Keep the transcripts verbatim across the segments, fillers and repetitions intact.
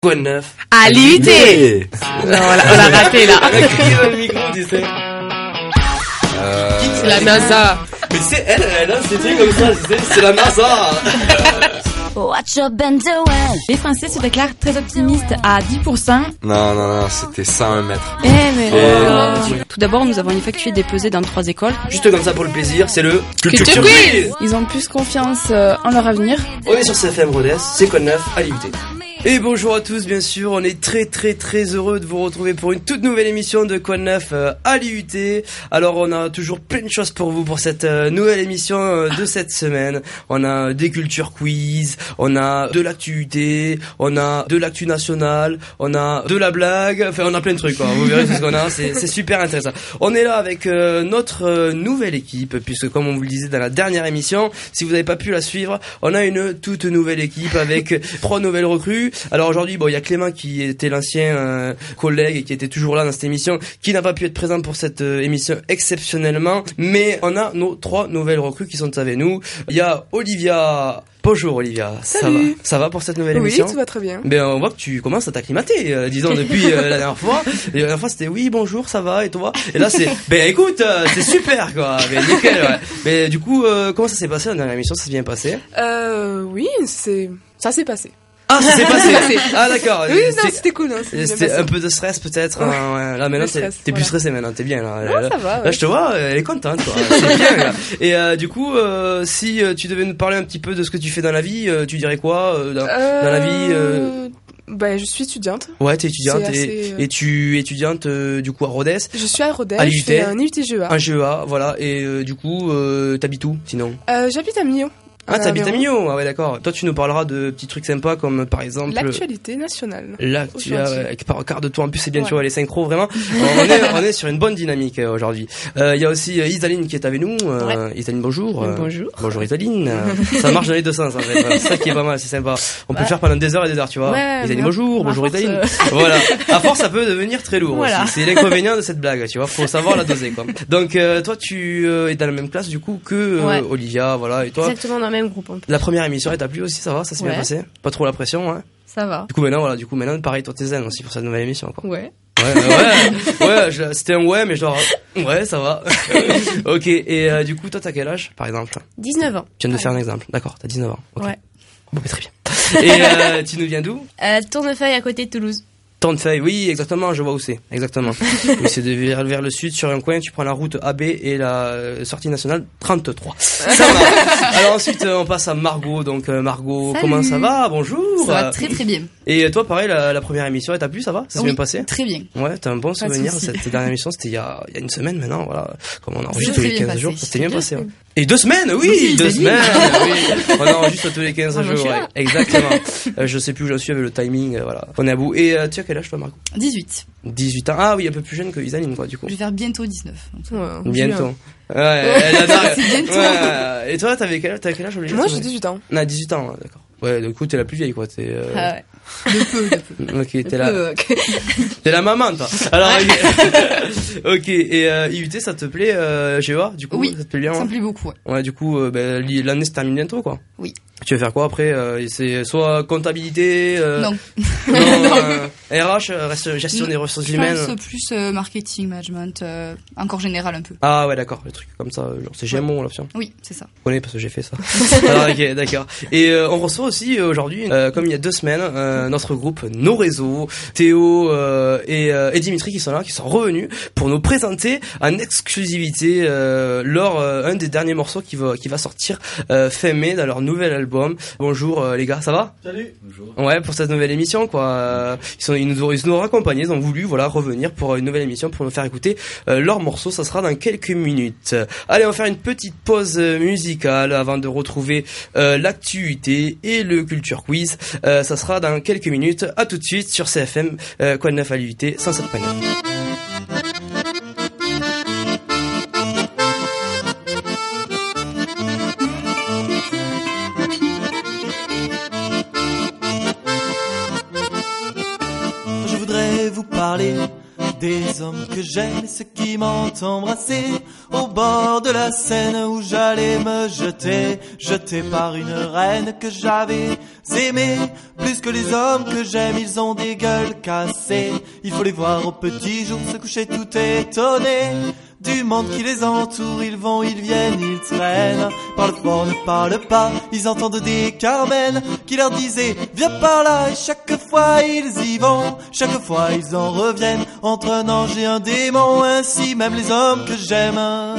Quoi de neuf à l'U T. Non, on l'a, on l'a raté là. Elle a crié dans le micro, tu sais. Euh... C'est la NASA. Mais c'est elle, elle a ces trucs comme ça, tu sais, c'est la NASA. Les Français se déclarent très optimistes à dix pour cent. Non, non, non, c'était cent un mètre. Eh, mais Euh, Tout d'abord, nous avons effectué des pesées dans trois écoles. Juste comme ça pour le plaisir, c'est le Culture Quiz. Ils ont plus confiance euh, en leur avenir. On est sur C F M Rodez, c'est quoi de neuf à l'I U T. Et bonjour à tous, bien sûr, on est très très très heureux de vous retrouver pour une toute nouvelle émission de Quoi de neuf euh, à l'I U T. Alors on a toujours plein de choses pour vous pour cette euh, nouvelle émission euh, de cette semaine. On a des culture quiz, on a de l'actu U T, on a de l'actu nationale, on a de la blague, enfin on a plein de trucs quoi. Vous verrez tout ce qu'on a, c'est, c'est super intéressant. On est là avec euh, notre euh, nouvelle équipe, puisque comme on vous le disait dans la dernière émission, si vous n'avez pas pu la suivre, on a une toute nouvelle équipe avec trois nouvelles recrues. Alors aujourd'hui, bon, il y a Clément qui était l'ancien euh, collègue et qui était toujours là dans cette émission, qui n'a pas pu être présent pour cette euh, émission exceptionnellement, mais on a nos trois nouvelles recrues qui sont avec nous. Il y a Olivia. Bonjour Olivia. Salut. Ça va, ça va pour cette nouvelle Oui, émission? tout va très bien. Ben on voit que tu commences à t'acclimater, euh, disons depuis euh, la dernière fois. Et la dernière fois c'était oui bonjour ça va et toi. Et là c'est ben écoute euh, c'est super quoi. Ben nickel. Ouais. Mais du coup euh, comment ça s'est passé la dernière émission? Ça s'est bien passé? Euh, oui, c'est, ça s'est passé. Ah ça s'est passé. Ah d'accord. Oui, non, C'était- c'était cool, hein, c'était bien C'était passé. un peu de stress peut-être. Ouais. hein, ouais. Là maintenant Le t'es, stress, t'es plus voilà. stressé maintenant, t'es bien là. Non, là, ça va, là, ouais. je te vois, elle est contente quoi. C'est bien. Là. Et euh, du coup, euh, si euh, tu devais nous parler un petit peu de ce que tu fais dans la vie, euh, tu dirais quoi euh, dans, Euh, dans la vie euh... Ben, je suis étudiante. Ouais, t'es étudiante C'est et, assez, euh, et tu étudiante euh, du coup à Rodez, Je suis à Rodez, À je l'U T. fais un I U T G E A. un G E A, voilà. Et euh, du coup, euh, t'habites où sinon? Euh, j'habite à Millau. Ah, t'habites à Aveyron. Millau. Ah ouais, d'accord. Toi, tu nous parleras de petits trucs sympas comme par exemple L'actualité nationale. L'actu, Aujourd'hui. ah ouais, par carte de toi en plus c'est bien, Ouais. tu vois, les synchros vraiment. on est on est sur une bonne dynamique euh, aujourd'hui. Il euh, y a aussi euh, Isaline qui est avec nous. Euh, Ouais. Isaline, bonjour. Euh, Bonjour. Bonjour Isaline. Euh, ça marche dans les deux sens en fait. Voilà, c'est ça qui est pas mal, c'est sympa. On peut le faire pendant des heures et des heures, tu vois. Ouais, Isaline, mais bonjour. à Bonjour force, Isaline. euh, Voilà. À force, ça peut devenir très lourd Voilà. aussi. C'est l'inconvénient de cette blague, tu vois. Faut savoir la doser quoi. Donc euh, toi, tu euh, es dans la même classe du coup que euh, Ouais. Olivia, voilà. Et toi, Exactement dans le même groupe. un peu. la première émission, elle t'a plu aussi, ça va, ça s'est bien Ouais. passé. Pas trop la pression, hein. Ça va. Du coup maintenant, voilà, du coup maintenant, pareil, toi t'es zen aussi pour cette nouvelle émission quoi. Ouais. Ouais, ouais, ouais, je- c'était un ouais, mais genre, ouais, ça va. Ok, et euh, du coup, toi, t'as quel âge, par exemple? dix-neuf ans. Tu viens de faire un exemple, d'accord, t'as dix-neuf ans. Ok. Ouais. Bon, mais très bien. Et euh, tu nous viens d'où? Euh, Tournefeuille à côté de Toulouse. Tonnefeuille, oui, exactement, je vois où c'est, exactement. Oui, c'est de vers, vers le sud, sur un coin, tu prends la route A B et la euh, sortie nationale trente-trois. Ça va. Alors ensuite, euh, on passe à Margot, donc euh, Margot, Salut. comment ça va? Bonjour. Ça va Euh, très très bien. Et toi, pareil, la, la première émission, elle t'a plu, ça va? Ça s'est Oui, bien passé? Très bien. Ouais, t'as un bon de souvenir. souci. Cette dernière émission, c'était il y a, il y a une semaine maintenant, voilà. Comme on enregistre s'est tous les bien quinze passé. jours, ça s'était bien Bien passé. fait. Ouais. Et deux semaines, oui, Oui, deux j'ai dit. semaines, oui. On enregistre tous les quinze Ah, moi, je jours, suis ouais. là. Exactement. Euh, je sais plus où j'en suis avec le timing, euh, voilà. On est à bout. Et euh, tu as quel âge toi, Marco? dix-huit. dix-huit ans. Ah oui, un peu plus jeune que Isaline, quoi, du coup. Je vais faire bientôt dix-neuf. Donc, Ouais, Bientôt. Ouais, elle adore. C'est bientôt. Ouais. Et toi, t'avais quel âge, t'as quel âge, Olivia? Moi, j'ai dix-huit ans. Non, dix-huit ans, ouais, d'accord. Ouais, du coup, t'es la plus vieille, quoi. T'es, euh... Ah ouais. De peu, de peu. Ok, t'es De la, peu, euh, t'es la maman, toi. Alors, ok. Ok, et euh, I U T, ça te plaît, euh, G E A, du coup? Oui, Ça te plaît bien, ça ouais? me plaît beaucoup, ouais. Ouais, du coup, euh, ben, li- l'année se termine bientôt, quoi. Oui. Tu veux faire quoi après? euh, C'est soit comptabilité, euh, Non. non, euh, R H, euh, reste gestion des ressources Je humaines. pense plus euh, marketing, management, euh, encore général un peu. Ah ouais, d'accord, le truc comme ça, euh, genre c'est G M O l'option. Oui, c'est ça. Je connais parce que j'ai fait ça. Alors, ok, d'accord. Et euh, on reçoit aussi euh, aujourd'hui, euh, comme il y a deux semaines, euh, notre groupe Nos Réseaux, Théo euh, et, euh, et Dimitri qui sont là, qui sont revenus pour nous présenter en exclusivité euh, leur euh, un des derniers morceaux qui va qui va sortir euh, fin mai dans leur nouvel album. Bonjour euh, les gars, ça va? Salut. Bonjour. Ouais, pour cette nouvelle émission quoi. Euh, ils sont ils nous ont ils nous ont raccompagnés, ils ont voulu voilà revenir pour une nouvelle émission pour nous faire écouter euh, leur morceau. Ça sera dans quelques minutes. Allez, on va faire une petite pause euh, musicale avant de retrouver euh, l'actualité et le culture quiz. Euh, ça sera dans quelques minutes. À tout de suite sur C F M euh, quoi de neuf à l'U T cent sept point neuf. Je voudrais vous parler Des hommes que j'aime, ceux qui m'ont embrassé au bord de la Seine où j'allais me jeter, jeté par une reine que j'avais aimée. Plus que les hommes que j'aime, ils ont des gueules cassées. Il faut les voir au petit jour se coucher tout étonnés. Du monde qui les entoure, ils vont, ils viennent, ils traînent. Parle fort, ne parle pas, ils entendent des Carmen qui leur disaient viens par là, et chaque fois ils y vont. Chaque fois ils en reviennent entre un ange et un démon. Ainsi même les hommes que j'aime.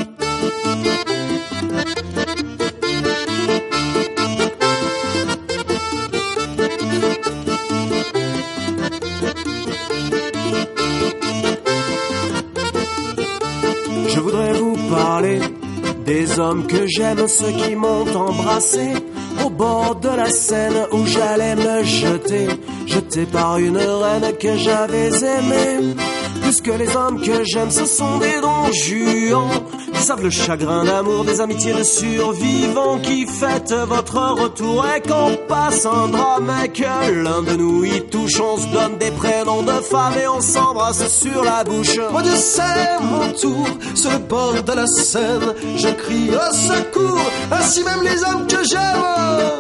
Je voudrais vous parler des hommes que j'aime, ceux qui m'ont embrassé au bord de la Seine où j'allais me jeter, jeté par une reine que j'avais aimée. Plus que les hommes que j'aime, ce sont des dons juants qui savent le chagrin d'amour, des amitiés de survivants qui fêtent votre retour. Et qu'on passe un drame et que l'un de nous y touche, on se donne des prénoms de femmes et on s'embrasse sur la bouche. Moi je sais mon tour, sur le bord de la Seine, je crie au secours, ainsi même les hommes que j'aime.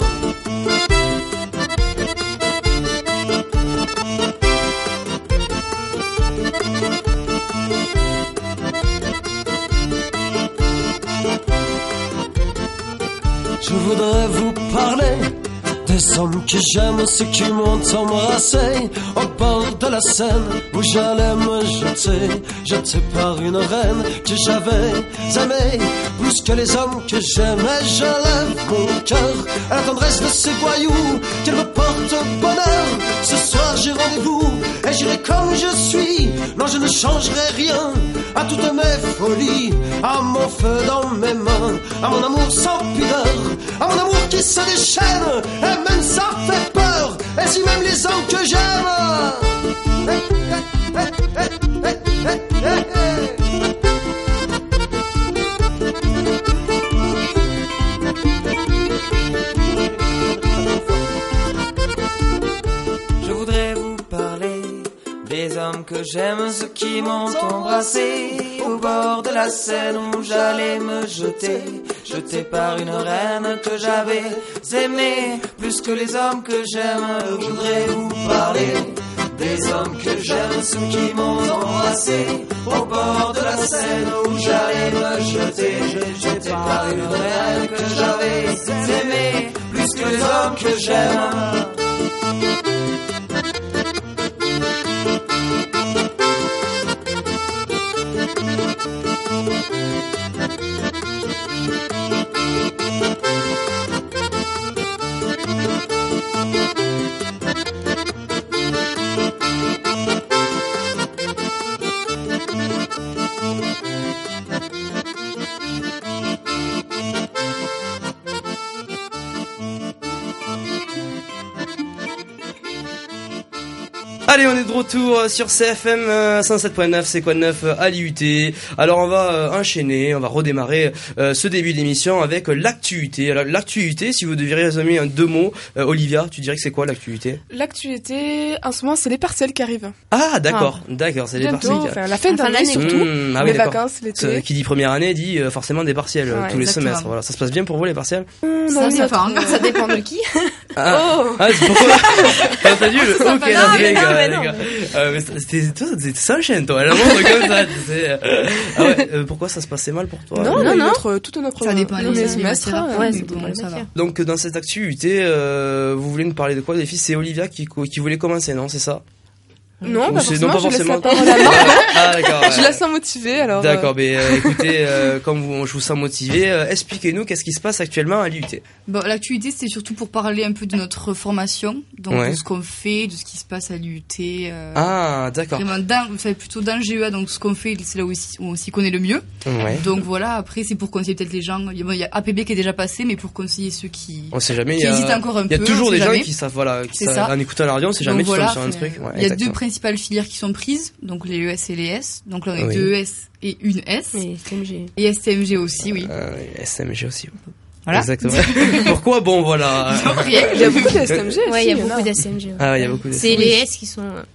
Je voudrais vous parler des hommes que j'aime, ceux qui m'ont embrassé au bord de la Seine où j'allais me jeter, jeté par une reine que j'avais aimée. Plus que les hommes que j'aimais, je lève mon cœur à la tendresse de ces voyous, qu'elle me porte bonheur. Ce soir j'ai rendez-vous et j'irai comme je suis. Non, je ne changerai rien à toutes mes folies, à mon feu dans mes mains, à mon amour sans pudeur, à mon amour qui se déchaîne, et même ça fait peur. Et si même les hommes que j'aime, hey, hey, hey, hey, hey, hey, hey. Je voudrais vous parler des hommes que j'aime, ceux qui m'ont embrassé au bord de la Seine où j'allais me jeter, jeté par une reine que j'avais aimée. Plus que les hommes que j'aime, je voudrais vous parler des hommes que j'aime, ceux qui m'ont embrassé au bord de la Seine où j'allais me jeter, jeté par une reine que j'avais aimée. Plus que les hommes que j'aime. Allez, on est de retour sur C F M cent sept point neuf, c'est quoi de neuf à l'I U T. Alors on va euh, enchaîner, on va redémarrer euh, ce début d'émission avec l'actualité. Alors l'actualité, si vous deviez résumer en deux mots, euh, Olivia, tu dirais que c'est quoi l'actualité? L'actualité, en ce moment, c'est les partiels qui arrivent. Ah d'accord, ah. d'accord, c'est les partiels. Bientôt, enfin, la fin d'année surtout, mmh, ah oui, les d'accord. vacances, l'été. Qui dit première année dit euh, forcément des partiels ouais, tous les exactement. semestres. Voilà, ça se passe bien pour vous les partiels? mmh, Ça, ça, ça, ça dépend de qui. Ah, oh. ah c'est pourquoi t'as entendu le ok là, les gars, les gars. Euh, c'était toi, c'était ça le chien, toi. Elle montre comme ça. Euh, ah ouais, euh, pourquoi ça se passait mal pour toi? Non, non, non. Notre, tout notre. Ça dépend des semestres. Ouais, c'est bon, ça va. Donc dans cette activité, euh, vous voulez nous parler de quoi, les filles? C'est Olivia qui qui voulait commencer, non? C'est ça? Non, pas forcément, non, pas je forcément. laisse la parole à Marc. Ah, d'accord. Je la sens motivée, alors. D'accord, euh... mais euh, écoutez, euh, comme vous, je vous sens motivé, euh, expliquez-nous qu'est-ce qui se passe actuellement à l'I U T. Bon, l'activité, c'était surtout pour parler un peu de notre formation, donc ouais. de ce qu'on fait, de ce qui se passe à l'I U T. Euh, ah, d'accord. Vraiment, dans, enfin, plutôt dans le G E A, donc ce qu'on fait, c'est là où, où on s'y connaît le mieux. Ouais. Donc voilà, après, c'est pour conseiller peut-être les gens. Il y a A P B qui est déjà passé, mais pour conseiller ceux qui, on sait jamais, qui hésitent encore un peu. Il y a toujours des jamais. gens qui savent, voilà, qui savent, en écoutant la radio, on sait jamais qui tombe sur un truc. Ouais, il y a deux principales filières qui sont prises, donc les E S et les S. Donc là on a oui. deux E S et une S. Et S T M G. Et S T M G aussi, oui. Euh, S T M G aussi. Voilà. Exactement. Pourquoi? Bon, voilà. Il y a beaucoup d'S T M G. Ouais, il y a beaucoup d'S T M G. Ah, il y a beaucoup d'S T M G. C'est les S qui sont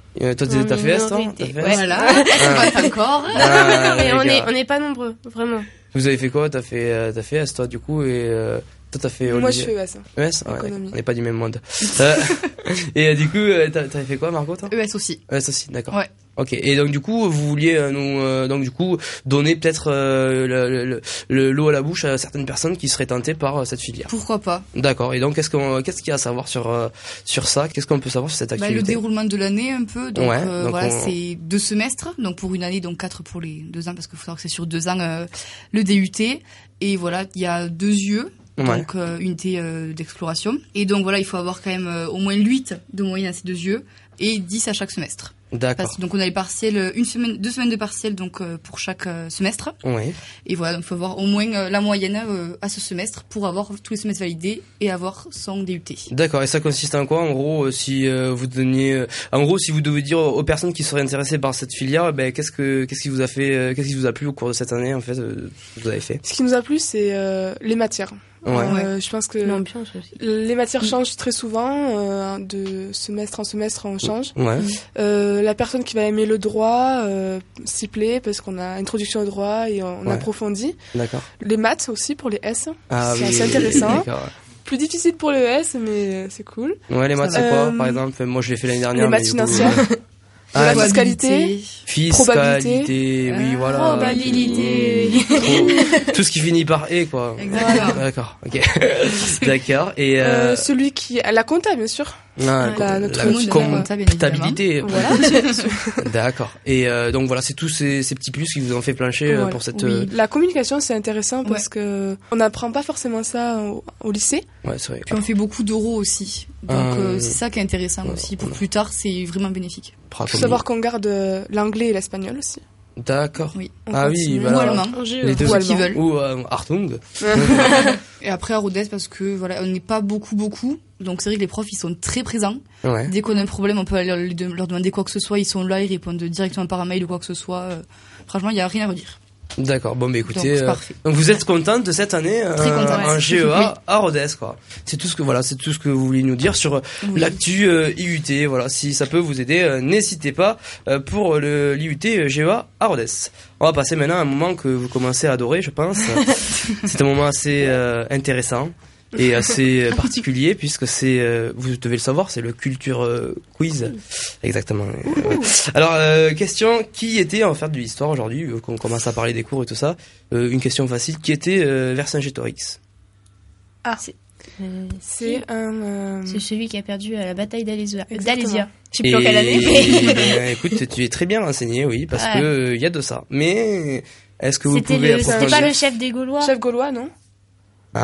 Euh, toi, t'as fait S, toi? Ouais, voilà. S, pas encore. Ah, mais on est, on est pas nombreux, vraiment. Vous avez fait quoi? T'as fait, euh, t'as fait S, toi, du coup, et, euh, toi, t'as fait Moi, je fais E S. E S? Ouais, on n'est pas du même monde. euh, et euh, du coup, euh, t'as, t'as fait quoi, Margot, toi? E S aussi. E S aussi, d'accord. Ouais. Ok. Et donc, du coup, vous vouliez euh, nous, euh, donc, du coup, donner peut-être euh, le, le, le, l'eau à la bouche à certaines personnes qui seraient tentées par euh, cette filière. Pourquoi pas? D'accord. Et donc, qu'est-ce qu'on, qu'est-ce qu'il y a à savoir sur, euh, sur ça? Qu'est-ce qu'on peut savoir sur cette activité? Bah, le déroulement de l'année, un peu. Donc, ouais, euh, donc voilà, on... c'est deux semestres. Donc, pour une année, donc quatre pour les deux ans, parce qu'il faut savoir que c'est sur deux ans, euh, le D U T. Et voilà, il y a deux yeux. Ouais. Donc, euh, unité euh, d'exploration. Et donc, voilà, il faut avoir quand même euh, au moins huit de moyenne à ces deux yeux et dix à chaque semestre. D'accord. Parce, donc, on a les partiels, une semaine, deux semaines de partiels, donc, euh, pour chaque euh, semestre. Oui. Et voilà, donc, il faut avoir au moins euh, la moyenne euh, à ce semestre pour avoir tous les semestres validés et avoir son D U T. D'accord. Et ça consiste en quoi, en gros, euh, si euh, vous donniez, euh, en gros, si vous devez dire aux personnes qui seraient intéressées par cette filière, ben, qu'est-ce que, qu'est-ce qui vous a fait, euh, qu'est-ce qui vous a plu au cours de cette année, en fait, euh, que vous avez fait? Ce qui nous a plu, c'est euh, les matières. Ouais. Euh, je pense que l'ambiance aussi. Les matières changent très souvent, euh, de semestre en semestre on change. Ouais. Euh, la personne qui va aimer le droit euh, s'y plaît parce qu'on a introduction au droit et on, on ouais. approfondit. D'accord. Les maths aussi pour les S, ah, c'est oui, assez intéressant. D'accord. Plus difficile pour le S, mais c'est cool. Ouais, les maths, c'est euh, quoi, par exemple? Moi, je l'ai fait l'année dernière. Les maths financières. Coup, ah, la fiscalité, fiscalité, oui, voilà. Probabilité. Tout, tout ce qui finit par et, quoi. Exactement. D'accord, ok. D'accord. Et, euh... euh, celui qui, la compta, bien sûr. Ah, la, la, notre la comptabilité. Voilà. D'accord. Et euh, donc voilà, c'est tous ces, ces petits plus qui vous ont fait plancher ouais. pour cette. Oui. Euh... La communication, c'est intéressant parce ouais. que on n'apprend pas forcément ça au, au lycée. Ouais, c'est vrai. Puis on fait beaucoup d'oraux aussi, donc euh, euh, c'est ça qui est intéressant ouais, aussi. Pour ouais. plus tard, c'est vraiment bénéfique. Il faut savoir qu'on garde euh, l'anglais et l'espagnol aussi. D'accord. Oui. Ah oui, voilà. Ou allemand. Les deux ou qui veulent. Ou euh, Hartung. Et après à Rodez parce que voilà, on n'est pas beaucoup beaucoup. Donc c'est vrai que les profs ils sont très présents. Ouais. Dès qu'on a un problème, on peut aller leur demander quoi que ce soit, ils sont là, ils répondent directement par mail ou quoi que ce soit. Euh, franchement, il y a rien à redire. D'accord. Bon, bah écoutez, donc, euh, donc vous êtes contente de cette année euh, Très contente, en ouais. G E A à Rodez, quoi. C'est tout ce que voilà, c'est tout ce que vous voulez nous dire sur oui. l'actu euh, I U T. Voilà, si ça peut vous aider, euh, n'hésitez pas euh, pour le l'I U T G E A à Rodez. On va passer maintenant à un moment que vous commencez à adorer, je pense. C'est un moment assez euh, intéressant et assez particulier puisque c'est, euh, vous devez le savoir, c'est le culture euh, quiz. Exactement. Euh, alors, euh, question, qui était en fait de l'histoire aujourd'hui, vu qu'on commence à parler des cours et tout ça, euh, une question facile, qui était euh, Vercingétorix? Ah, c'est, euh, c'est un... Euh... C'est celui qui a perdu à la bataille d'Alésia. d'Alésia. Je sais plus en quelle année. Mais... ben, écoute, tu es très bien renseigné, oui, parce ouais. que il euh, y a de ça. Mais est-ce que vous c'était pouvez le, C'était pas le chef des Gaulois. Chef gaulois, non? Ah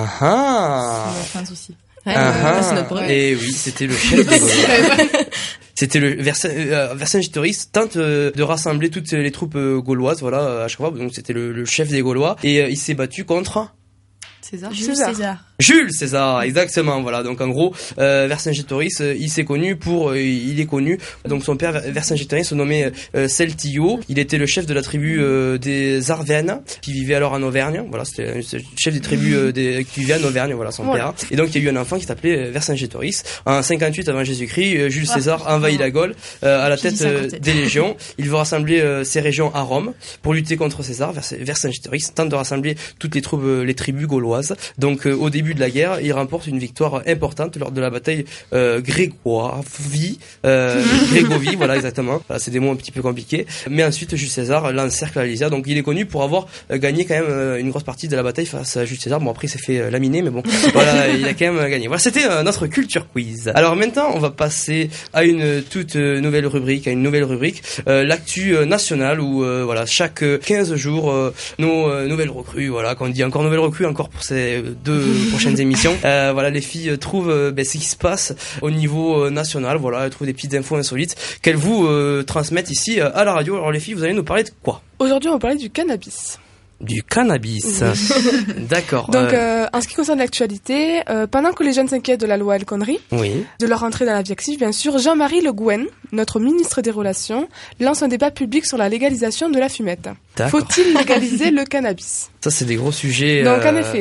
ah. C'est la fin aussi. Ouais, ah c'est notre problème. Et oui, c'était le chef des Gaulois. C'était le Vercingétorix tente euh, de rassembler toutes les troupes euh, gauloises, voilà, à chaque fois. Donc c'était le, le chef des Gaulois et euh, il s'est battu contre César. Jules César. César. Jules César, exactement, voilà. Donc en gros, euh, Vercingétorix, euh, il s'est connu pour, euh, il est connu. Donc son père Vercingétorix se nommait euh, Celtillo. Il était le chef de la tribu euh, des Arvernes, qui vivait alors en Auvergne. Voilà, c'était le chef des tribus euh, des, qui vivait en Auvergne, voilà, son ouais. père. Et donc il y a eu un enfant qui s'appelait Vercingétorix. En cinquante-huit avant Jésus-Christ, euh, Jules César ah, envahit la Gaule euh, à la tête euh, des légions. Il veut rassembler euh, ces régions à Rome pour lutter contre César. Vercingétorix tente de rassembler toutes les troupes, euh, les tribus gauloises. Donc euh, au début de la guerre, il remporte une victoire importante lors de la bataille euh, Grégovie, euh, Grégovie, voilà exactement. Voilà, c'est des mots un petit peu compliqués. Mais ensuite, Jules César l'encercle à Alésia. Donc il est connu pour avoir euh, gagné quand même euh, une grosse partie de la bataille face à Jules César. Bon après, il s'est fait euh, laminer, mais bon, voilà, il a quand même gagné. Voilà, c'était euh, notre culture quiz. Alors maintenant, on va passer à une toute euh, nouvelle rubrique, à une nouvelle rubrique, euh, l'actu euh, nationale où euh, voilà, chaque quinze jours, euh, nos euh, nouvelles recrues, voilà, quand on dit encore nouvelles recrues, encore pour ces deux prochaines émissions. Euh, voilà, les filles trouvent euh, ben, ce qui se passe au niveau euh, national. Voilà, elles trouvent des petites infos insolites qu'elles vous euh, transmettent ici euh, à la radio. Alors les filles, vous allez nous parler de quoi? Aujourd'hui, on va parler du cannabis. Du cannabis. Oui. D'accord. Donc, euh... Euh, en ce qui concerne l'actualité, euh, pendant que les jeunes s'inquiètent de la loi El Khomri, oui. de leur entrée dans la vie active, bien sûr, Jean-Marie Le Guen, notre ministre des Relations, lance un débat public sur la légalisation de la fumette. Faut-il légaliser le cannabis? Ça, c'est des gros sujets. Donc, euh... en effet,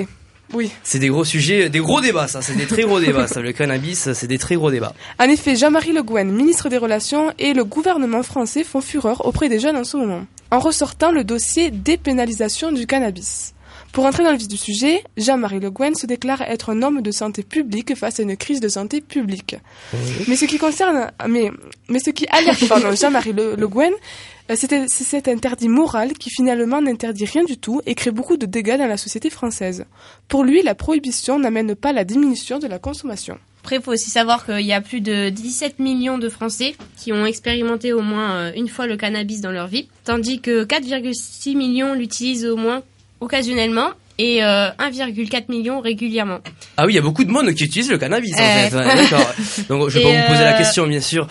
Oui. C'est des gros sujets, des gros débats, ça. C'est des très gros débats, ça. Le cannabis, c'est des très gros débats. En effet, Jean-Marie Le Guen, ministre des Relations, et le gouvernement français font fureur auprès des jeunes en ce moment, en ressortant le dossier dépénalisation du cannabis. Pour entrer dans le vif du sujet, Jean-Marie Le Guen se déclare être un homme de santé publique face à une crise de santé publique. Oui. Mais ce qui concerne, mais, mais ce qui alerte, pardon, Jean-Marie Le, Le Guen, c'est, c'est cet interdit moral qui finalement n'interdit rien du tout et crée beaucoup de dégâts dans la société française. Pour lui, la prohibition n'amène pas la diminution de la consommation. Après, il faut aussi savoir qu'il y a plus de dix-sept millions de Français qui ont expérimenté au moins une fois le cannabis dans leur vie, tandis que quatre virgule six millions l'utilisent au moins occasionnellement et euh, un virgule quatre million régulièrement. Ah oui, il y a beaucoup de monde qui utilise le cannabis en euh... fait. Ouais, d'accord. Donc je vais et pas euh... vous poser la question bien sûr.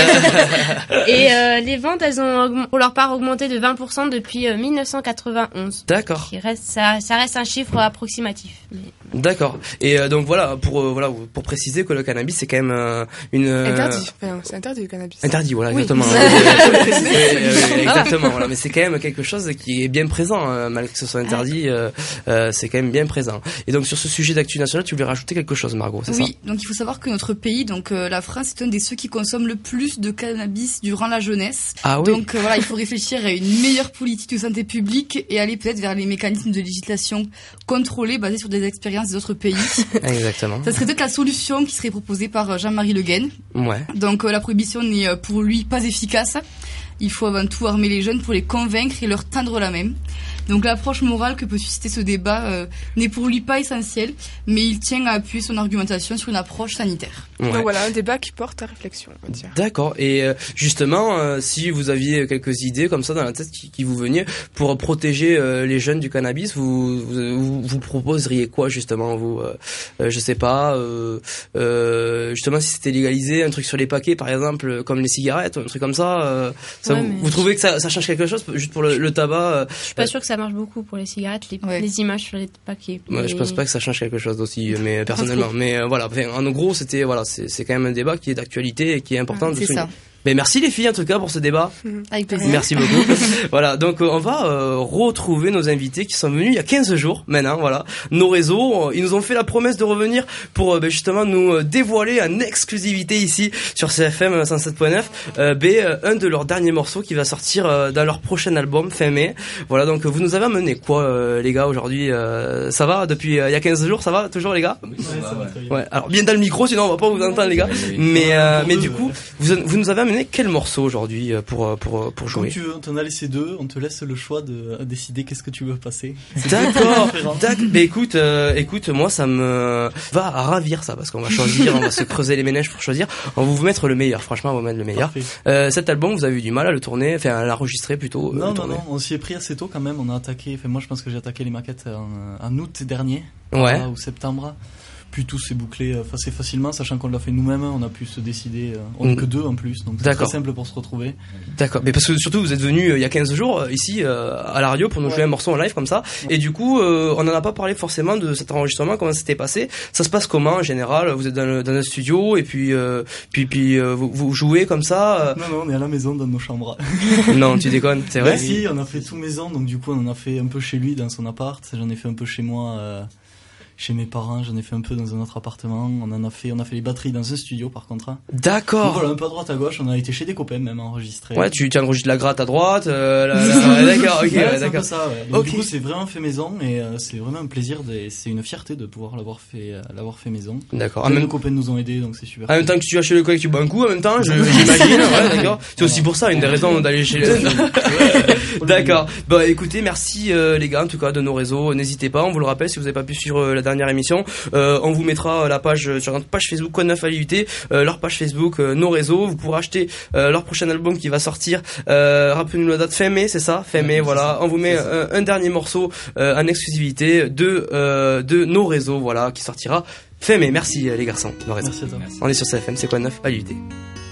Et euh, les ventes, elles ont pour leur part augmenté de vingt pour cent depuis euh, mille neuf cent quatre-vingt-onze. D'accord. Qui reste, ça, ça reste un chiffre approximatif. Mais... D'accord. Et euh, donc voilà, pour euh, voilà pour préciser que le cannabis c'est quand même euh, une euh... interdit. Enfin, c'est interdit le cannabis. Interdit, voilà, oui. exactement. oui, oui, exactement. Voilà, mais c'est quand même quelque chose qui est bien présent, euh, malgré que ce soit interdit. Euh, euh, c'est quand même bien présent. Et donc sur ce sujet d'actu nationale, tu voulais rajouter quelque chose, Margot, c'est oui, ça? Oui, donc il faut savoir que notre pays, donc euh, la France, est un des ceux qui consomment le plus de cannabis durant la jeunesse. Ah oui. Donc euh, voilà, il faut réfléchir à une meilleure politique de santé publique et aller peut-être vers les mécanismes de législation contrôlés basés sur des expériences des autres pays. Exactement. Ça serait peut-être la solution qui serait proposée par Jean-Marie Le Guen. Ouais. Donc euh, la prohibition n'est euh, pour lui pas efficace. Il faut avant tout armer les jeunes pour les convaincre et leur tendre la main. Donc l'approche morale que peut susciter ce débat euh, n'est pour lui pas essentielle, mais il tient à appuyer son argumentation sur une approche sanitaire. Ouais. Donc voilà, un débat qui porte à réflexion, on va dire. D'accord. Et euh, justement, euh, si vous aviez quelques idées comme ça dans la tête qui, qui vous venaient pour protéger euh, les jeunes du cannabis, vous vous, vous proposeriez quoi justement vous euh, euh, je sais pas, euh, euh, justement si c'était légalisé, un truc sur les paquets par exemple, comme les cigarettes, un truc comme ça. Euh, ça ouais, vous, vous trouvez que ça, ça change quelque chose juste pour le, le tabac euh, Je suis pas sûre que ça marche beaucoup pour les cigarettes, les, ouais. les images sur les paquets. Ouais, mais... je pense pas que ça change quelque chose aussi, mais personnellement. Mais euh, voilà, enfin, en gros, c'était voilà, c'est, c'est quand même un débat qui est d'actualité et qui est important ouais, de c'est souligner. ça. Mais merci les filles en tout cas pour ce débat. Avec plaisir. Merci beaucoup. Voilà, donc euh, on va euh, retrouver nos invités qui sont venus il y a quinze jours maintenant, voilà. Nos réseaux, euh, ils nous ont fait la promesse de revenir pour euh, ben, justement nous euh, dévoiler en exclusivité ici sur C F M cent sept point neuf euh, ben, euh, un de leurs derniers morceaux qui va sortir euh, dans leur prochain album fin mai. Voilà, donc vous nous avez amené quoi euh, les gars aujourd'hui euh, ça va depuis euh, il y a quinze jours, ça va toujours les gars? Oui, ça va, ouais. Ouais, alors bien dans le micro sinon on va pas vous entendre les gars. Mais euh, mais du coup, vous vous nous avez amené quel morceau aujourd'hui pour pour pour jouer? Quand tu veux, on t'en a laissé deux, on te laisse le choix de décider qu'est-ce que tu veux passer. C'est d'accord. D'accord. Mais écoute, euh, écoute, moi ça me va à ravir ça parce qu'on va choisir, on va se creuser les ménages pour choisir. On va vous mettre le meilleur. Franchement, on va vous mettre le meilleur. Euh, cet album, vous avez eu du mal à le tourner, enfin à l'enregistrer plutôt. Non, euh, non, tourner. non. On s'y est pris assez tôt quand même. On a attaqué. Enfin, moi, je pense que j'ai attaqué les maquettes en, en août dernier, ouais, ou septembre. Puis tout s'est bouclé assez facilement, sachant qu'on l'a fait nous-mêmes, on a pu se décider, on n'est que deux en plus, donc c'est D'accord. très simple pour se retrouver. D'accord, mais parce que surtout vous êtes venu euh, il y a quinze jours euh, ici euh, à la radio pour nous ouais. jouer un morceau en live comme ça, ouais. Et du coup euh, on n'en a pas parlé forcément de cet enregistrement, comment c'était passé, ça se passe comment en général, vous êtes dans, le, dans un studio et puis euh, puis puis euh, vous, vous jouez comme ça euh... Non non, on est à la maison dans nos chambres. Non, tu déconnes, c'est vrai? Bah, si, on a fait tout maison, donc du coup on en a fait un peu chez lui dans son appart, j'en ai fait un peu chez moi... Euh... chez mes parents, j'en ai fait un peu dans un autre appartement. On en a fait, on a fait les batteries dans un studio par contre. D'accord. Donc voilà, un peu à droite à gauche. On a été chez des copains même enregistrés. Ouais, tu, tu enregistres la gratte à droite. Euh, la, la... ouais, d'accord, ok, ouais, ouais, c'est d'accord. Un peu ça. Ouais. Donc okay. Du coup, c'est vraiment fait maison et euh, c'est vraiment un plaisir. De, c'est une fierté de pouvoir l'avoir fait, euh, l'avoir fait maison. D'accord. Même même... nos copains nous ont aidés, donc c'est super. En même temps que tu vas chez le collègue, tu bois un coup. En même temps, je, j'imagine. Ouais, d'accord. C'est aussi pour ça une des raisons d'aller chez. Le... D'accord. Bah écoutez, merci euh, les gars en tout cas de nos réseaux. N'hésitez pas. On vous le rappelle si vous n'avez pas pu suivre euh, la dernière émission. Euh, on vous mettra la page sur notre page Facebook Quoi de neuf à l'I U T, euh, leur page Facebook, euh, nos réseaux. Vous pourrez acheter euh, leur prochain album qui va sortir. Euh, rappelez-nous la date fin mai, c'est ça, fin mai. Voilà, on vous met un, un dernier morceau euh, en exclusivité de euh, de nos réseaux, voilà, qui sortira fin mai. Merci les garçons, nos réseaux. Merci à toi. On est sur C F M, c'est Quoi de neuf à l'I U T.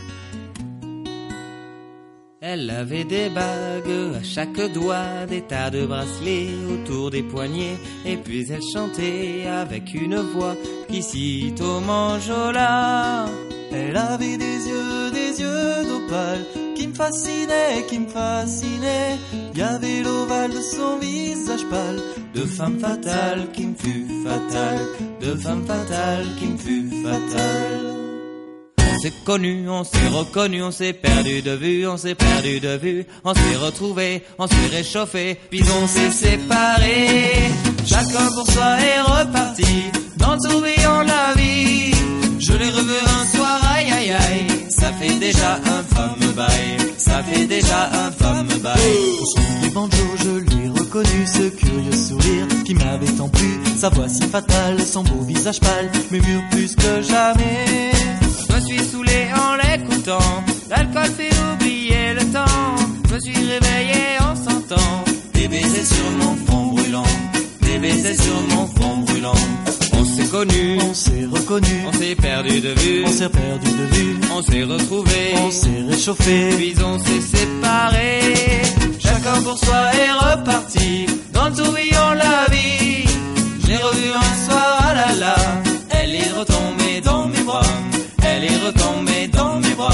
Elle avait des bagues à chaque doigt, des tas de bracelets autour des poignets, et puis elle chantait avec une voix qui cite au manjola. Elle avait des yeux, des yeux d'opale qui me fascinait, qui me fascinait. Il y avait l'ovale de son visage pâle, de femme fatale qui me fut fatale, de femme fatale qui me fut fatale. On s'est connu, on s'est reconnu, on s'est perdu de vue, on s'est perdu de vue, on s'est retrouvé, on s'est réchauffé, puis on s'est séparé. Chacun pour soi est reparti dans le tourbillon de la vie. Je l'ai revu un soir, aïe aïe aïe, ça fait déjà un fameux bail, ça fait déjà un fameux bail. Au son du banjo, je l'ai reconnu, ce curieux sourire qui m'avait tant plu, sa voix si fatale, son beau visage pâle, murmure plus que jamais. Je me suis saoulé en l'écoutant, l'alcool fait oublier le temps. Je me suis réveillé en sentant des baisers sur mon front brûlant, des baisers sur mon front brûlant. On s'est connu, on s'est reconnu, on s'est perdu de vue, on s'est perdu de vue, on s'est retrouvé, on s'est réchauffé, puis on s'est séparé. Chacun pour soi est reparti dans le tourbillon de la vie. J'ai revu un soir, ah là là, elle est retombée dans mes bras, elle est retombée dans mes bras.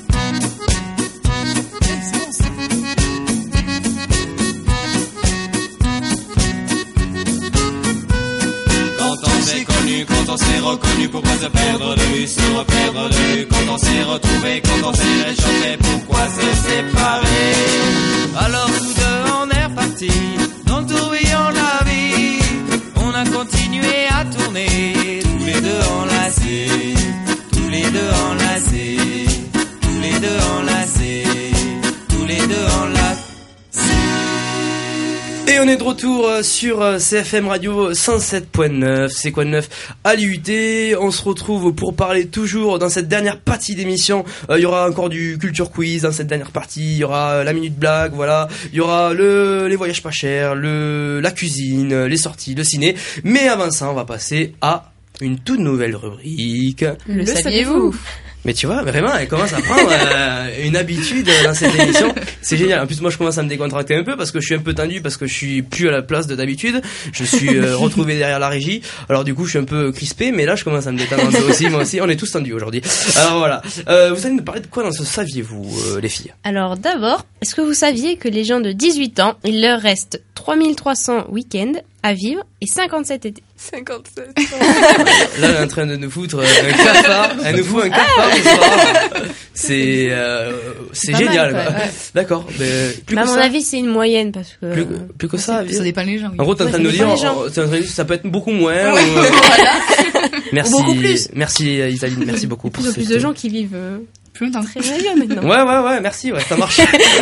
Quand on s'est connu, quand on s'est reconnu, pourquoi se perdre de vue, se reperdre de vue? Quand on s'est retrouvé, quand on s'est réchauffé, pourquoi se séparer? Alors tous deux on est repartis dans le tourbillon de la vie. On a continué à tourner, tous les deux enlacés, tous les deux enlacés, tous les deux enlacés, tous les deux enlacés. Et on est de retour sur C F M Radio cent sept point neuf, c'est quoi de neuf à l'I U T. On se retrouve pour parler toujours dans cette dernière partie d'émission. Il euh, y aura encore du culture quiz dans cette dernière partie. Il y aura la minute blague, voilà. Il y aura le les voyages pas chers, le la cuisine, les sorties, le ciné. Mais avant ça, on va passer à une toute nouvelle rubrique. Le, le saviez-vous ? Mais tu vois, vraiment, elle commence à prendre euh, une habitude dans cette émission. C'est génial. En plus, moi, je commence à me décontracter un peu parce que je suis un peu tendu, parce que je suis plus à la place de d'habitude. Je suis euh, retrouvé derrière la régie. Alors du coup, je suis un peu crispé, mais là, je commence à me détendre un peu aussi. Moi aussi, on est tous tendus aujourd'hui. Alors voilà. Euh, vous allez nous parler de quoi dans ce saviez-vous, euh, les filles ? Alors d'abord, est-ce que vous saviez que les gens de dix-huit ans, il leur reste trois mille trois cents week-ends à vivre et cinquante-sept étés. cinquante-sept. Là, elle est en train de nous foutre un cafard. Elle nous fout un cafard ce soir. C'est, euh, c'est génial. Mal, quoi, ouais. D'accord. Mais plus bah, que à mon ça, avis, c'est une moyenne parce que. Plus, plus que ça. Ça dépend des gens. Oui. En gros, t'es en train Ouais, de nous dire, oh, t'es en train de dire, ça peut être beaucoup moins. Ouais. Ou, euh... Voilà. Merci. Ou beaucoup plus. Merci, Isaline. Merci beaucoup. Plus en plus de gens qui vivent. Euh... Plus longtemps. Très bien maintenant. Ouais, ouais, ouais, merci, ouais, ça marche.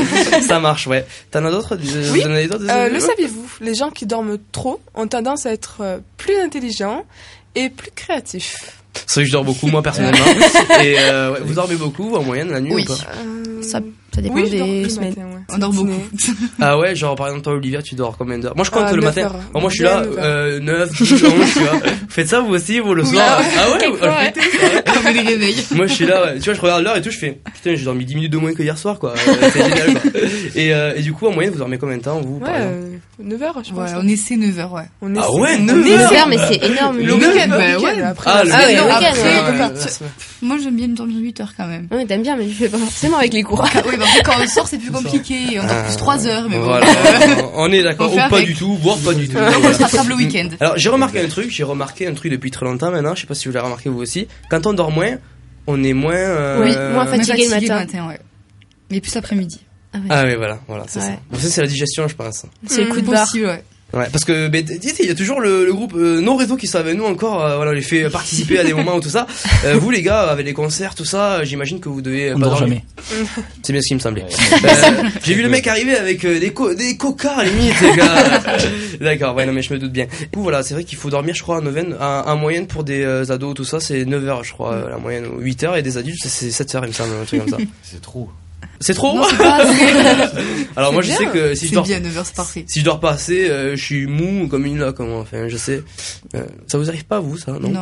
Ça marche, ouais. T'en as d'autres? Oui. Vous en avez d'autres? Euh, le saviez-vous? Les gens qui dorment trop ont tendance à être euh, plus intelligents et plus créatifs. C'est vrai que je dors beaucoup, moi, personnellement. Et euh, ouais, vous dormez beaucoup, en moyenne, la nuit Oui. ou pas? Euh... Ça, ça dépend oui, des je dors semaines. le matin, ouais. On dort beaucoup. Ah ouais, genre, par exemple, toi, Olivia, tu dors combien d'heures? Moi, je compte Ah, le neuf matin. heures. Bon, moi, je suis là, euh, neuf, dix, onze, tu vois. Vous faites ça, vous aussi, vous, le soir? Ah ouais, vous, Quelquefois, ouais. On met les réveils. Moi, je suis là, ouais. Tu vois, je regarde l'heure et tout, je fais, putain, j'ai dormi dix minutes de moins que hier soir, quoi. Euh, c'est génial, quoi. Et, euh, et du coup, en moyenne, vous dormez combien de temps, vous, Ouais, par exemple? euh, neuf heures, je pense. Ouais, on essaie neuf heures, ouais. On Ah essaie. ouais, On neuf essaie. heures. mais c'est énorme. Le Le week-end, week-end, bah, le week-end, ouais. après. Ah, le Ah ouais, week-end. le week-end, Après, ouais, ouais, d'accord. ouais, ouais. Moi, j'aime bien dormir huit heures quand même. Ouais, t'aimes bien, mais je fais pas forcément avec les cours. Ah oui, bah, après, quand on sort, c'est plus compliqué. On dort plus trois heures, mais bon. Voilà, on est d'accord, On ou fait pas avec. du tout, voire pas du tout. Donc, on Voilà. se rattrape le week-end. Alors, j'ai remarqué un truc, j'ai remarqué un truc depuis très longtemps maintenant, je sais pas si vous l'avez remarqué vous aussi. Quand on dort moins, on est moins, euh... Oui, moins On est fatigué le matin. ouais. Mais plus l'après-midi. Ah ouais. Ah oui, voilà, voilà, c'est Ouais. ça. Bon, ça, c'est la digestion, je pense. C'est le coup de barre. Possible, ouais. Ouais, parce que, ben, tu sais, il y a toujours le, le groupe euh, non réseau qui sont avec nous encore, euh, voilà, on les fait participer à des moments ou tout ça. Euh, vous, les gars, avec les concerts, tout ça, j'imagine que vous devez On pas dort dormir. jamais. C'est bien ce qui me semblait. Euh, j'ai vu le mec arriver avec euh, des co des coca limite, les gars. D'accord, ouais, non mais je me doute bien. Du coup, voilà, c'est vrai qu'il faut dormir, je crois, en neuvaine, en, en moyenne pour des euh, ados, tout ça, c'est neuf heures, je crois, euh, la moyenne, ou huit heures, et des adultes, c'est sept heures, il me semble, un truc comme ça. C'est trop. C'est trop? Non, c'est pas assez. Alors moi, je C'est sais bien. que si je C'est dors, bien, neuf heures, c'est parfait. si je dors pas assez, euh, je suis mou comme une là, comment, enfin, je sais. Euh, ça vous arrive pas, vous, ça, non? Non.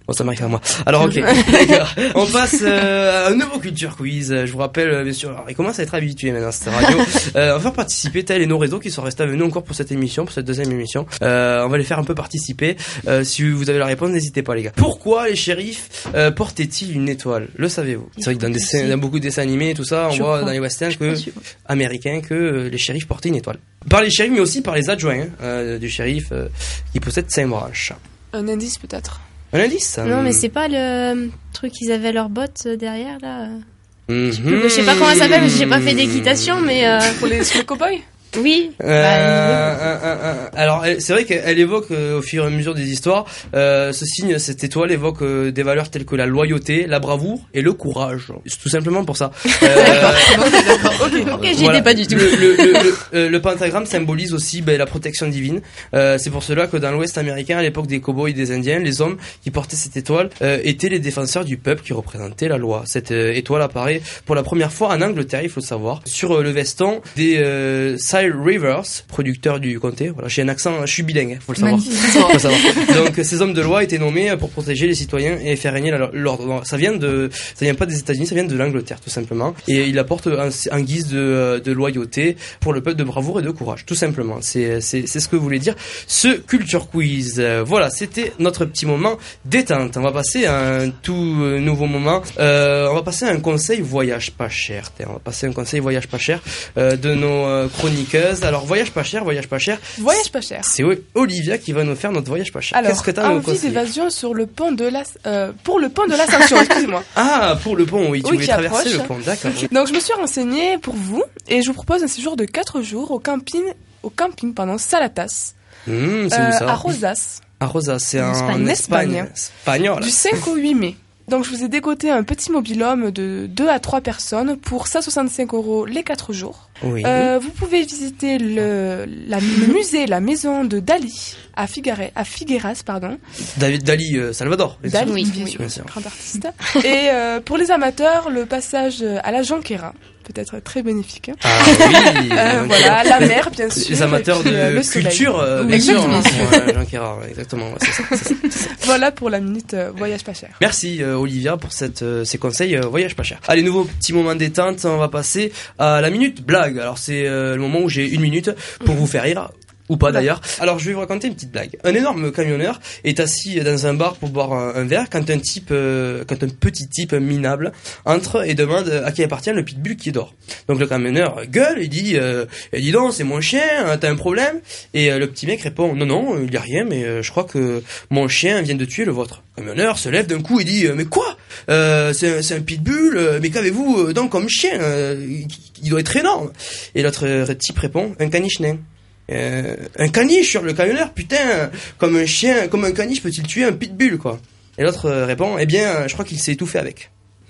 Bon, ça m'arrive à moi. Alors, ok, d'accord. On passe euh, à un nouveau culture quiz. Je vous rappelle, euh, bien sûr, alors, il commence à être habitué maintenant à cette radio. euh, on va faire participer tel et nos réseaux qui sont restés avec nous encore pour cette émission, pour cette deuxième émission. Euh, on va les faire un peu participer. Euh, si vous avez la réponse, n'hésitez pas, les gars. Pourquoi les shérifs euh, portaient-ils une étoile? Le savez-vous? C'est vrai que dans, des dessins, dans beaucoup de dessins animés et tout ça, on je voit crois. dans les westerns que, américains que euh, les shérifs portaient une étoile. Par les shérifs, mais aussi par les adjoints hein, euh, du shérif euh, qui possèdent cinq branches. Un indice peut-être. Un indice? Non, hum... mais c'est pas le truc, ils avaient leurs bottes derrière, là. Mm-hmm. Je sais pas comment ça s'appelle, j'ai pas fait d'équitation, mais... Euh... Pour les, les cow-boys? Oui. Euh, bah, euh, euh, euh, alors, c'est vrai qu'elle évoque euh, au fur et à mesure des histoires, euh, ce signe, cette étoile évoque euh, des valeurs telles que la loyauté, la bravoure et le courage. C'est tout simplement pour ça. Euh, d'accord, d'accord, ok, ok, j'y voilà. étais pas du tout. Le, le, le, le, euh, le pentagramme symbolise aussi ben, la protection divine. Euh, c'est pour cela que dans l'Ouest américain, à l'époque des cow-boys et des Indiens, les hommes qui portaient cette étoile euh, étaient les défenseurs du peuple qui représentaient la loi. Cette euh, étoile apparaît pour la première fois en Angleterre, il faut le savoir, sur euh, le veston des euh, Sile Rivers, producteur du comté. Voilà, j'ai un accent, je suis bilingue, faut le savoir. faut le savoir. Donc ces hommes de loi étaient nommés pour protéger les citoyens et faire régner l'ordre. Ça vient de, ça vient pas des États-Unis, ça vient de l'Angleterre tout simplement. Et il apporte un, un guise de, de loyauté pour le peuple, de bravoure et de courage, tout simplement. C'est, c'est, c'est ce que voulait dire ce culture quiz. Voilà, c'était notre petit moment détente. On va passer à un tout nouveau moment. Euh, on va passer à un conseil voyage pas cher. On va passer à un conseil voyage pas cher euh, de nos euh, chroniqueuses. Alors voyage pas cher, voyage pas cher. Voyage pas cher. C'est Olivia qui va nous faire notre voyage pas cher. Alors, qu'est-ce que t'as à nous envie conseiller? d'évasion sur le pont de la, euh, pour le pont de l'Ascension, excusez-moi. Ah, pour le pont, oui, tu oui, voulais traverser approche. le pont, d'accord. Donc je me suis renseignée pour vous et je vous propose un séjour de quatre jours au camping, au camping, pardon, Salatas. Mmh, c'est euh, où ça? À Rosas. À Rosas, c'est en Espagne. Espagne. Espagnol. Du cinq au huit mai. Donc je vous ai dégoté un petit mobil-home de deux à trois personnes pour cent soixante-cinq euros les quatre jours. Oui. Euh, vous pouvez visiter le, la, le musée, la maison de Dali à, Figueres, à Figueras, pardon. David Dali, euh, Salvador. Dali, oui, bien, oui, bien sûr, grand artiste. Et euh, pour les amateurs, le passage à la Jonquera, peut-être très bénéfique. Ah oui. euh, voilà, la mer, bien sûr. Les amateurs puis, de euh, le culture, euh, oui, bien sûr. Exactement. Hein, ouais, Jonquera, ouais, exactement. Ouais, c'est ça, c'est ça, c'est ça. Voilà pour la minute euh, voyage pas cher. Merci euh, Olivia pour cette, euh, ces conseils euh, voyage pas cher. Allez, nouveau petit moment détente, on va passer à la minute blague. Alors c'est euh, le moment où j'ai une minute pour vous faire rire. Ou pas d'ailleurs. Alors je vais vous raconter une petite blague. Un énorme camionneur est assis dans un bar pour boire un, un verre quand un type, euh, quand un petit type minable entre et demande à qui appartient le pitbull qui dort. Donc le camionneur gueule et dit, euh, et dis donc c'est mon chien, t'as un problème? Et euh, le petit mec répond non non il y a rien mais euh, je crois que mon chien vient de tuer le vôtre. Le camionneur se lève d'un coup et dit mais quoi? Euh, c'est, c'est un pitbull, mais qu'avez-vous donc comme chien? euh, Il doit être énorme. Et l'autre type répond un caniche nain. Euh, un caniche sur le camionneur, putain, comme un chien, comme un caniche peut-il tuer un pitbull, quoi? Et l'autre répond, eh bien, je crois qu'il s'est étouffé avec.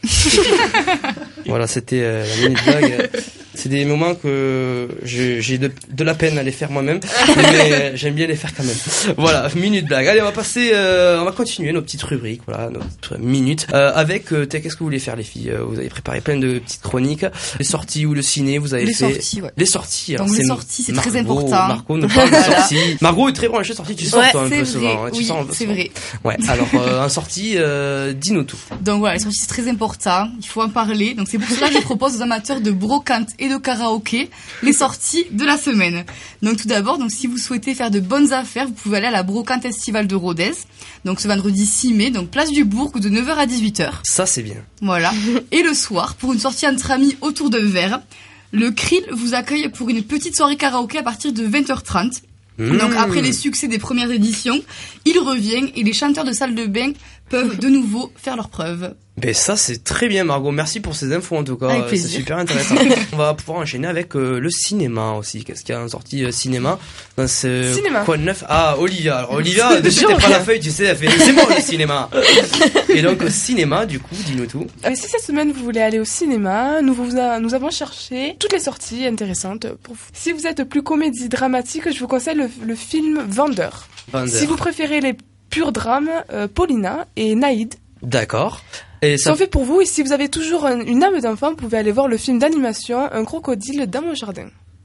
Voilà, c'était euh, la minute blague. C'est des moments que je, j'ai de, de la peine à les faire moi-même, mais euh, j'aime bien les faire quand même. Voilà, minute blague. Allez, on va passer, euh, on va continuer nos petites rubriques, voilà, notre minute. Euh, avec, euh, qu'est-ce que vous voulez faire les filles? Vous avez préparé plein de petites chroniques, les sorties ou le ciné, vous avez les fait sorties, ouais. Les sorties. Alors, donc c'est les sorties, c'est Margot, très important. Margot nous parle de sorties. Margot est très branchée sortie. Tu sors ouais, toi un peu vrai. souvent. Hein, tu oui, sors un peu c'est souvent. vrai. Ouais. Alors euh, en sortie, euh, dis-nous tout. Donc voilà, les sorties c'est très important. Il faut en parler. Donc c'est pour cela que je propose aux amateurs de brocante et de karaoké les sorties de la semaine. Donc tout d'abord, donc si vous souhaitez faire de bonnes affaires, vous pouvez aller à la brocante estivale de Rodez. Donc ce vendredi six mai, donc place du Bourg de neuf heures à dix-huit heures. Ça c'est bien. Voilà. Et le soir, pour une sortie entre amis autour d'un verre, le Krill vous accueille pour une petite soirée karaoké à partir de vingt heures trente. Mmh. Donc après les succès des premières éditions, il revient et les chanteurs de salle de bain peuvent de nouveau faire leurs preuves. Ben ça c'est très bien Margot, merci pour ces infos en tout cas, avec c'est super intéressant. On va pouvoir enchaîner avec euh, le cinéma aussi. Qu'est-ce qu'il y a en sortie euh, cinéma dans ce cinéma. Quoi de neuf? Ah Olivia, alors Olivia, de suite elle prend la feuille, tu sais, elle fait c'est bon le cinéma. Et donc au cinéma du coup, dis-nous tout. Euh, si cette semaine vous voulez aller au cinéma, nous vous a, nous avons cherché toutes les sorties intéressantes pour vous. Si vous êtes plus comédie dramatique, je vous conseille le, le film Vendeur. Vendeur. Si vous préférez les purs drames, euh, Paulina et Naïd. D'accord. Et ça sont faits pour vous, et si vous avez toujours un, une âme d'enfant, vous pouvez aller voir le film d'animation Un crocodile dans mon jardin.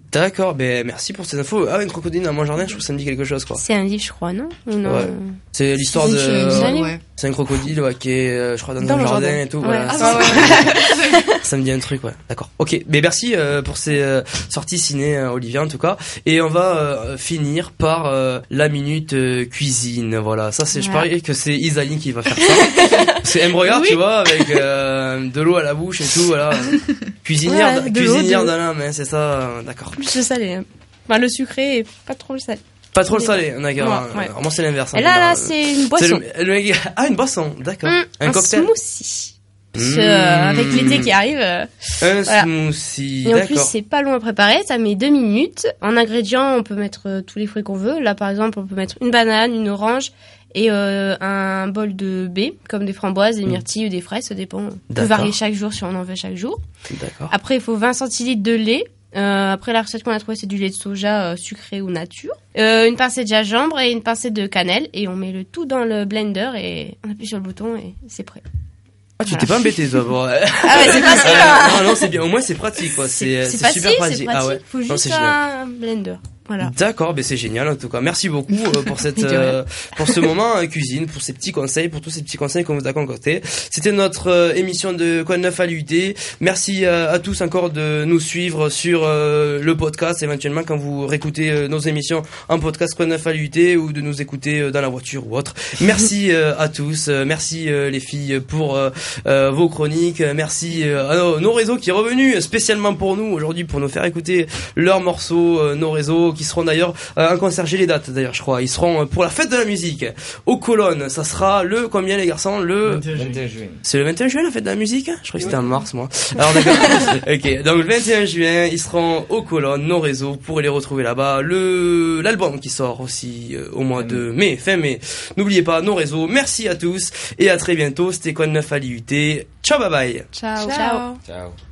D'accord, ben merci pour ces infos. Ah, une crocodile dans mon jardin, je trouve que ça me dit quelque chose, quoi. C'est un livre, je crois, non Ou non Ouais. C'est l'histoire C'est de. une- Ouais. C'est un crocodile, ouais, qui est, euh, je crois, dans, Dans un le jardin jardin. et tout. Ouais. Voilà. Ah, ça, ouais. ça me dit un truc, ouais. D'accord. Ok, mais merci euh, pour ces euh, sorties ciné, euh, Olivia, en tout cas. Et on va euh, finir par euh, la minute euh, cuisine. Voilà, ça, c'est. Je Voilà. parie que c'est Isaline qui va faire ça. C'est elle me regarde, Oui. tu vois, avec euh, de l'eau à la bouche et tout. Voilà. Cuisinière, Ouais, de l'eau, cuisinière de- dans l'âme, hein, c'est ça. euh, D'accord. Plus le salé. hein. Enfin, le sucré et pas trop le salé. Pas trop le Mais salé, bon. d'accord. Ouais, ouais. Alors, moi, c'est l'inverse. en Et là, là, général. c'est une C'est boisson. le- le mec- Ah, une boisson, d'accord. Hum, un, un cocktail. smoothie. Parce que, Mmh. euh, avec l'été qui arrive. euh, Un voilà. smoothie, Et en plus, d'accord. c'est pas long à préparer, ça met deux minutes. En ingrédients, on peut mettre euh, tous les fruits qu'on veut. Là, par exemple, on peut mettre une banane, une orange et euh, un bol de baies, comme des framboises, des myrtilles ou des fraises, ça dépend. On peut D'accord. varier chaque jour si on en veut chaque jour. D'accord. Après, il faut vingt centilitres de lait. Euh, après, la recette qu'on a trouvée, c'est du lait de soja euh, sucré ou nature. Euh, une pincée de gingembre et une pincée de cannelle. Et on met le tout dans le blender et on appuie sur le bouton et c'est prêt. Ah, tu t'es pas embêté, toi. Bon, ouais. Ah ouais, c'est facile, hein. Non, non, c'est bien. Au moins, c'est pratique, quoi. C'est, C'est c'est facile, super c'est pratique. pratique. Ah ouais. Faut Non, juste c'est génial. un blender. Voilà. D'accord, ben c'est génial en tout cas. Merci beaucoup euh, pour cette De rien. euh, pour ce moment euh, cuisine, pour ces petits conseils, pour tous ces petits conseils qu'on vous a concoctés. C'était notre euh, émission de Quoi de neuf à l'U T. Merci euh, à tous encore de nous suivre sur euh, le podcast éventuellement quand vous réécoutez euh, nos émissions en podcast Quoi de neuf à l'U T ou de nous écouter euh, dans la voiture ou autre. Merci euh, à tous, euh, merci euh, les filles pour euh, euh, vos chroniques, merci euh, à nos, nos réseaux qui est revenu spécialement pour nous aujourd'hui pour nous faire écouter leurs morceaux, euh, nos réseaux qui seront d'ailleurs euh, en concert, j'ai les dates d'ailleurs je crois, ils seront euh, pour la fête de la musique aux colonnes, ça sera le combien les garçons, le vingt et un juin. juin. c'est le vingt et un juin la fête de la musique, je crois que c'était en mars moi. Alors d'accord. Ok, donc le vingt et un juin ils seront aux colonnes, nos réseaux, vous pourrez les retrouver là-bas. Le l'album qui sort aussi euh, au mois de mai, fin mai. N'oubliez pas nos réseaux. Merci à tous et à très bientôt. C'était Quoi de neuf à l'I U T. Ciao, bye bye. Ciao. Ciao. Ciao.